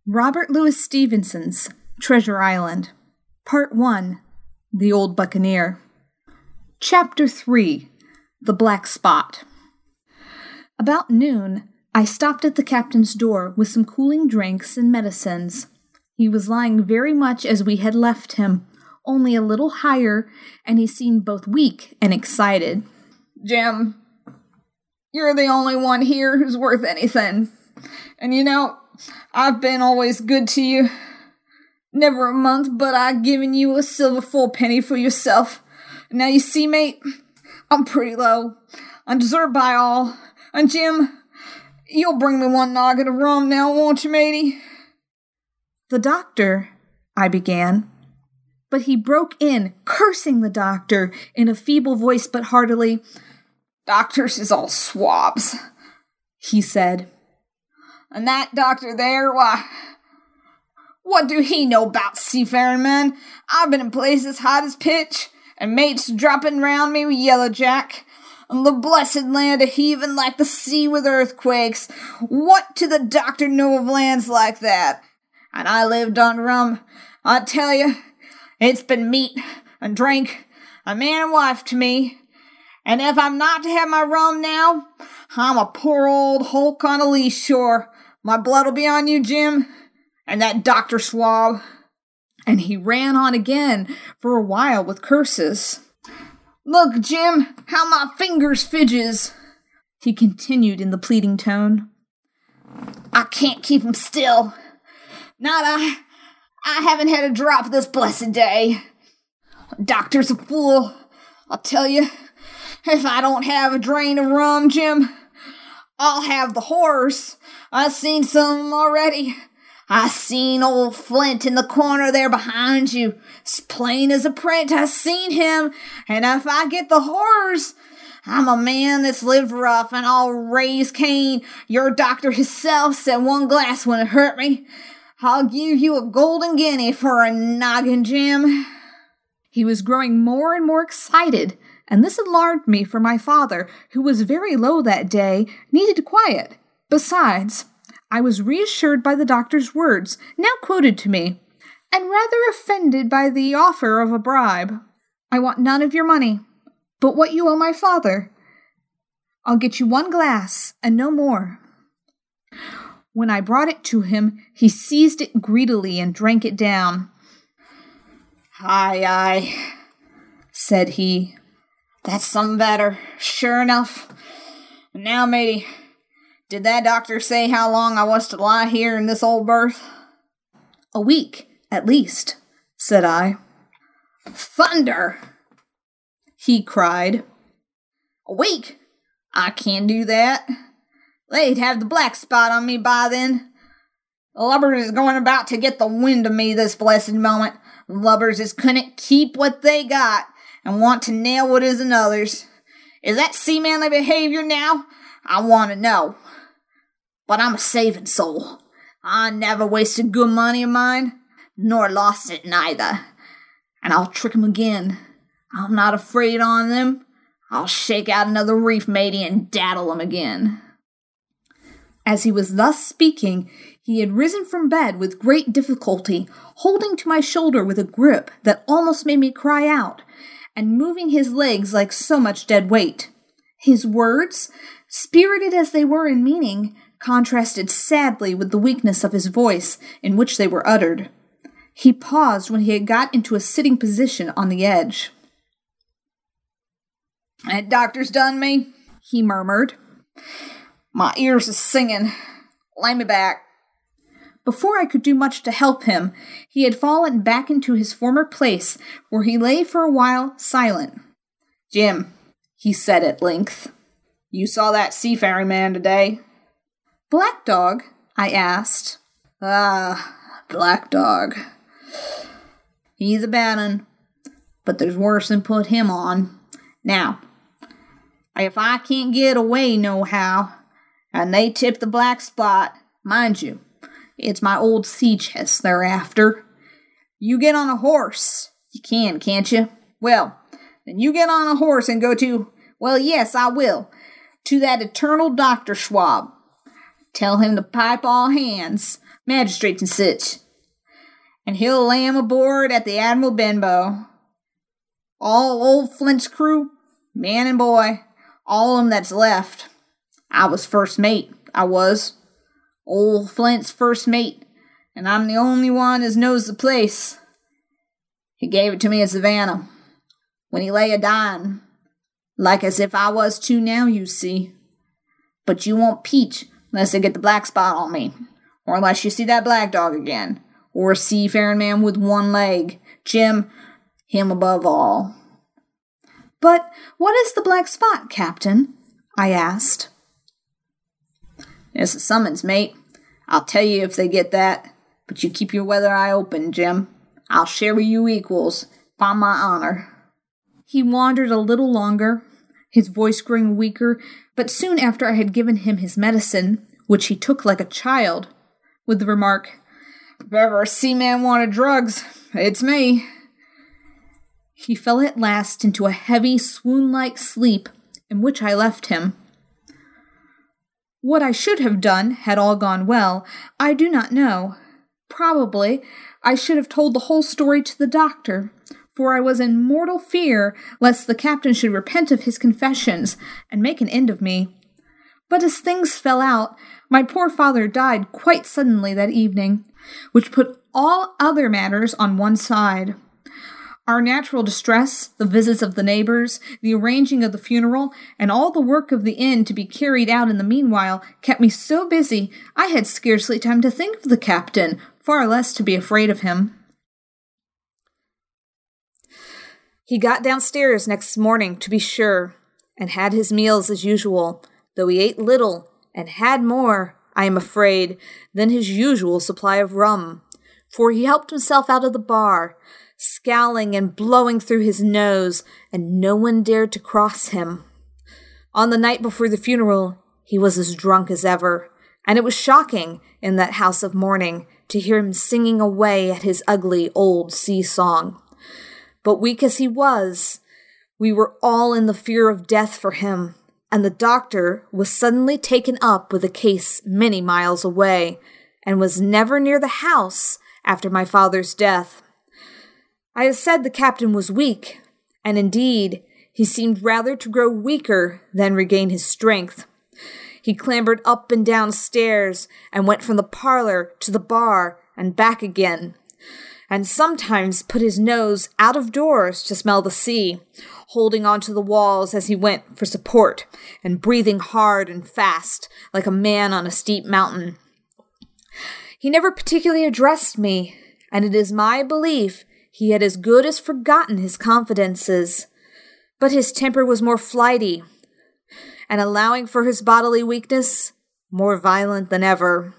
Robert Louis Stevenson's Treasure Island. Part 1. The Old Buccaneer. Chapter 3. The Black Spot. About noon, I stopped at the captain's door with some cooling drinks and medicines. He was lying very much as we had left him, only a little higher, and he seemed both weak and excited. "Jim, you're the only one here who's worth anything. And I've been always good to you. Never a month but I've given you a silver full penny for yourself. Now you see, mate, I'm pretty low, undeserved by all. And Jim, you'll bring me one noggin of rum now, won't you, matey?" "The doctor," I began. But he broke in, cursing the doctor in a feeble voice but heartily. "Doctors is all swabs," he said. "And that doctor there, why, what do he know about seafaring, man? I've been in places hot as pitch, and mates dropping round me with yellow jack, and the blessed land a-heaving like the sea with earthquakes. What do the doctor know of lands like that? And I lived on rum. I tell you, it's been meat and drink, a man and wife to me. And if I'm not to have my rum now, I'm a poor old hulk on a lee shore. My blood'll be on you, Jim, and that Dr. Swab." And he ran on again for a while with curses. "Look, Jim, how my fingers fidges," he continued in the pleading tone. "I can't keep 'em still. Not I haven't had a drop this blessed day. Doctor's a fool, I'll tell you. If I don't have a drain of rum, Jim, I'll have the horse. I've seen some already. I seen old Flint in the corner there behind you. As plain as a print, I seen him. And if I get the horse, I'm a man that's lived rough, and I'll raise Cain. Your doctor himself said one glass wouldn't hurt me. I'll give you a golden guinea for a noggin, Jim." He was growing more and more excited, and this alarmed me, for my father, who was very low that day, needed quiet. Besides, I was reassured by the doctor's words, now quoted to me, and rather offended by the offer of a bribe. "I want none of your money, but what you owe my father. I'll get you one glass, and no more." When I brought it to him, he seized it greedily and drank it down. Aye, said he. "That's some better, sure enough. Now, matey, did that doctor say how long I was to lie here in this old berth?" "A week, at least," said I. "Thunder!" he cried. "A week? I can't do that. They'd have the black spot on me by then. The lubbers is going about to get the wind of me this blessed moment. The lubbers is couldn't keep what they got, and want to nail what is another's. Is that seamanly behavior now? I want to know. But I'm a saving soul. I never wasted good money of mine, nor lost it neither. And I'll trick 'em again. I'm not afraid on them. I'll shake out another reef, matey, and daddle 'em again." As he was thus speaking, he had risen from bed with great difficulty, holding to my shoulder with a grip that almost made me cry out, and moving his legs like so much dead weight. His words, spirited as they were in meaning, contrasted sadly with the weakness of his voice in which they were uttered. He paused when he had got into a sitting position on the edge. "That doctor's done me," he murmured. "My ears is singing. Lay me back." Before I could do much to help him, he had fallen back into his former place, where he lay for a while silent. "Jim," he said at length, "you saw that seafaring man today?" "Black Dog?" I asked. "Ah, Black Dog. He's a bad un, but there's worse than put him on. Now, if I can't get away nohow, and they tip the black spot, mind you, it's my old sea chest they're after. You get on a horse. You can, can't you? Well, then you get on a horse and go to, well, yes, I will, to that eternal Dr. Schwab. Tell him to pipe all hands. magistrates and sich. And he'll lay 'em aboard at the Admiral Benbow. All old Flint's crew, man and boy, all of 'em that's left. I was first mate, I was. Old Flint's first mate, and I'm the only one as knows the place. He gave it to me at Savannah, when he lay a-dying, like as if I was too now, you see. But you won't peach unless they get the black spot on me, or unless you see that black dog again, or a seafaring man with one leg. Jim, him above all. But what is the black spot, Captain? I asked. It's a summons, mate. I'll tell you if they get that, but you keep your weather eye open, Jim. I'll share with you equals, upon my honor. He wandered a little longer, his voice growing weaker, but soon after I had given him his medicine, which he took like a child, with the remark, "If ever a seaman wanted drugs, it's me," he fell at last into a heavy, swoon-like sleep, in which I left him. What I should have done, had all gone well, I do not know. Probably I should have told the whole story to the doctor, for I was in mortal fear lest the captain should repent of his confessions and make an end of me. But as things fell out, my poor father died quite suddenly that evening, which put all other matters on one side. Our natural distress, the visits of the neighbors, the arranging of the funeral, and all the work of the inn to be carried out in the meanwhile kept me so busy I had scarcely time to think of the captain, far less to be afraid of him. He got downstairs next morning, to be sure, and had his meals as usual, though he ate little, and had more, I am afraid, than his usual supply of rum, for he helped himself out of the bar, scowling and blowing through his nose, and no one dared to cross him. On the night before the funeral, he was as drunk as ever, and it was shocking, in that house of mourning, to hear him singing away at his ugly old sea song. But weak as he was, we were all in the fear of death for him, and the doctor was suddenly taken up with a case many miles away, and was never near the house after my father's death. I have said the captain was weak, and indeed, he seemed rather to grow weaker than regain his strength. He clambered up and down stairs, and went from the parlor to the bar and back again, and sometimes put his nose out of doors to smell the sea, holding on to the walls as he went for support, and breathing hard and fast, like a man on a steep mountain. He never particularly addressed me, and it is my belief he had as good as forgotten his confidences, but his temper was more flighty, and allowing for his bodily weakness, more violent than ever.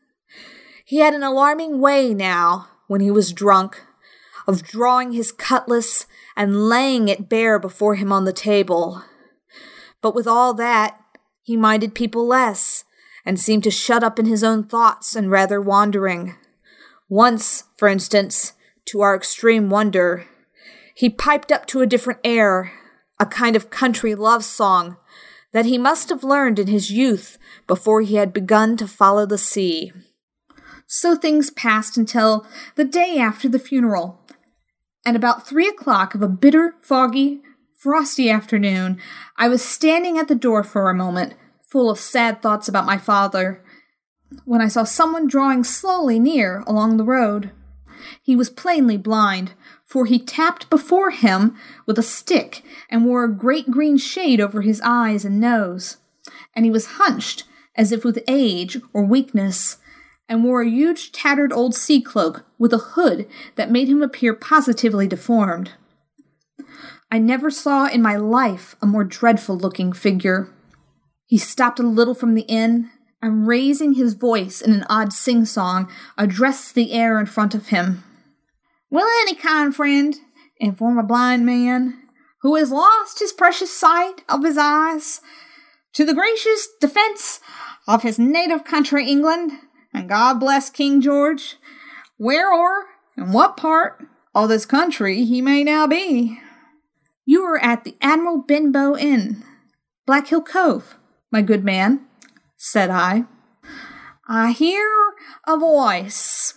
He had an alarming way now, when he was drunk, of drawing his cutlass and laying it bare before him on the table. But with all that, he minded people less, and seemed to shut up in his own thoughts and rather wandering. Once, for instance, to our extreme wonder, he piped up to a different air, a kind of country love song, that he must have learned in his youth before he had begun to follow the sea. So things passed until the day after the funeral, and about 3:00 of a bitter, foggy, frosty afternoon, I was standing at the door for a moment, full of sad thoughts about my father, when I saw someone drawing slowly near along the road. He was plainly blind, for he tapped before him with a stick and wore a great green shade over his eyes and nose, and he was hunched as if with age or weakness, and wore a huge tattered old sea cloak with a hood that made him appear positively deformed. I never saw in my life a more dreadful-looking figure. He stopped a little from the inn, and raising his voice in an odd sing-song, addressed the air in front of him. "Will any kind friend inform a blind man, who has lost his precious sight of his eyes, to the gracious defence of his native country, England, and God bless King George, where or in what part of this country he may now be?" "You are at the Admiral Benbow Inn, Black Hill Cove, my good man," said I. I hear a voice,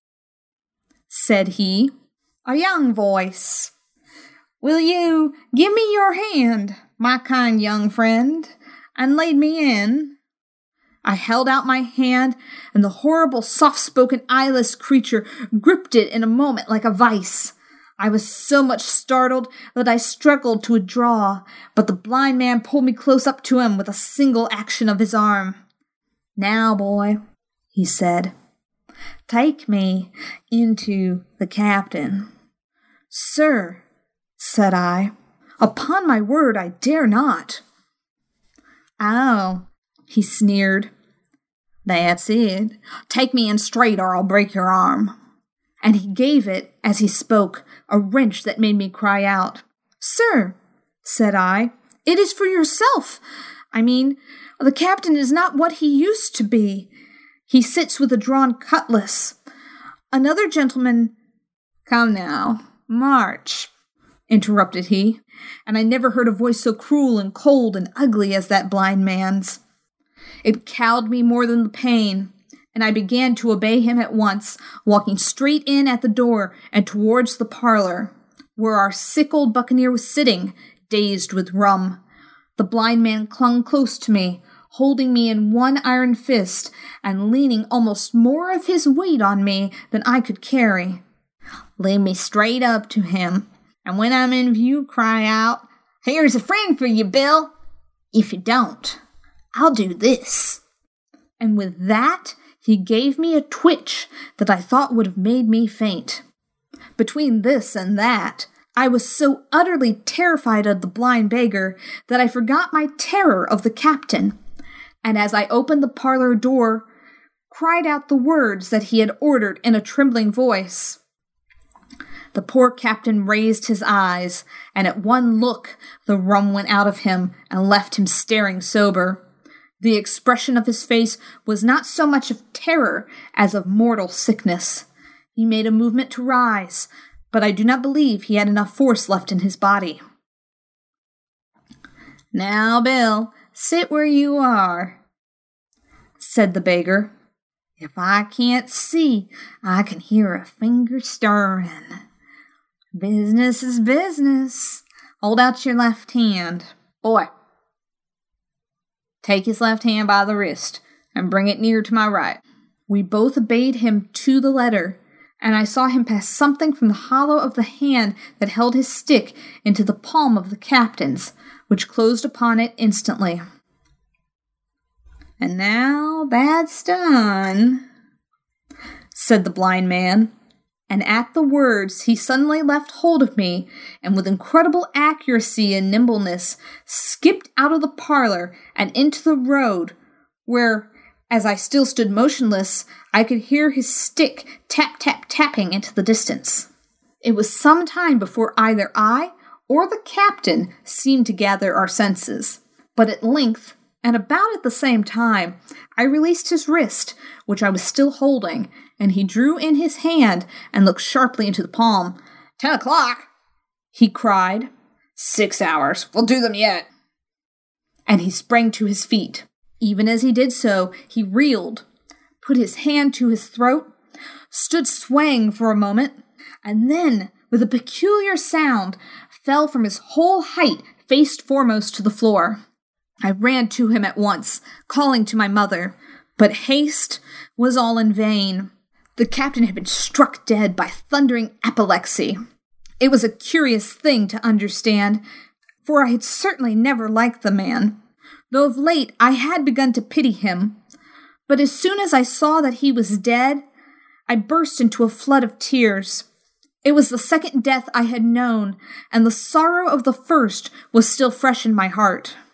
said he, a young voice. Will you give me your hand, my kind young friend, and lead me in? I held out my hand, and the horrible, soft-spoken, eyeless creature gripped it in a moment like a vice. I was so much startled that I struggled to withdraw, but the blind man pulled me close up to him with a single action of his arm. Now, boy, he said, take me into the captain. Sir, said I, upon my word I dare not. Oh, he sneered. That's it. Take me in straight or I'll break your arm. And he gave it, as he spoke, a wrench that made me cry out. Sir, said I, it is for yourself. I mean, the captain is not what he used to be. He sits with a drawn cutlass. Another gentleman— Come now, march, interrupted he, and I never heard a voice so cruel and cold and ugly as that blind man's. It cowed me more than the pain, and I began to obey him at once, walking straight in at the door and towards the parlor, where our sick old buccaneer was sitting, dazed with rum. The blind man clung close to me, holding me in one iron fist and leaning almost more of his weight on me than I could carry. Lead me straight up to him, and when I'm in view, cry out, Here's a friend for you, Bill. If you don't, I'll do this. And with that, he gave me a twitch that I thought would have made me faint. Between this and that, I was so utterly terrified of the blind beggar that I forgot my terror of the captain, and as I opened the parlor door, cried out the words that he had ordered in a trembling voice. The poor captain raised his eyes, and at one look the rum went out of him and left him staring sober. The expression of his face was not so much of terror as of mortal sickness. He made a movement to rise, but I do not believe he had enough force left in his body. Now, Bill, sit where you are, said the beggar. If I can't see, I can hear a finger stirring. Business is business. Hold out your left hand. Boy, take his left hand by the wrist and bring it near to my right. We both obeyed him to the letter, and I saw him pass something from the hollow of the hand that held his stick into the palm of the captain's, which closed upon it instantly. And now that's done, said the blind man, and at the words he suddenly left hold of me, and with incredible accuracy and nimbleness skipped out of the parlor and into the road, where, as I still stood motionless, I could hear his stick tap-tap-tapping into the distance. It was some time before either I or the captain seemed to gather our senses, but at length, and about at the same time, I released his wrist, which I was still holding, and he drew in his hand and looked sharply into the palm. 10 o'clock, he cried. 6 hours. We'll do them yet. And he sprang to his feet. Even as he did so, he reeled, put his hand to his throat, stood swaying for a moment, and then, with a peculiar sound, fell from his whole height face foremost to the floor. I ran to him at once, calling to my mother, but haste was all in vain. The captain had been struck dead by thundering apoplexy. It was a curious thing to understand, for I had certainly never liked the man, though of late I had begun to pity him. But as soon as I saw that he was dead, I burst into a flood of tears. It was the second death I had known, and the sorrow of the first was still fresh in my heart.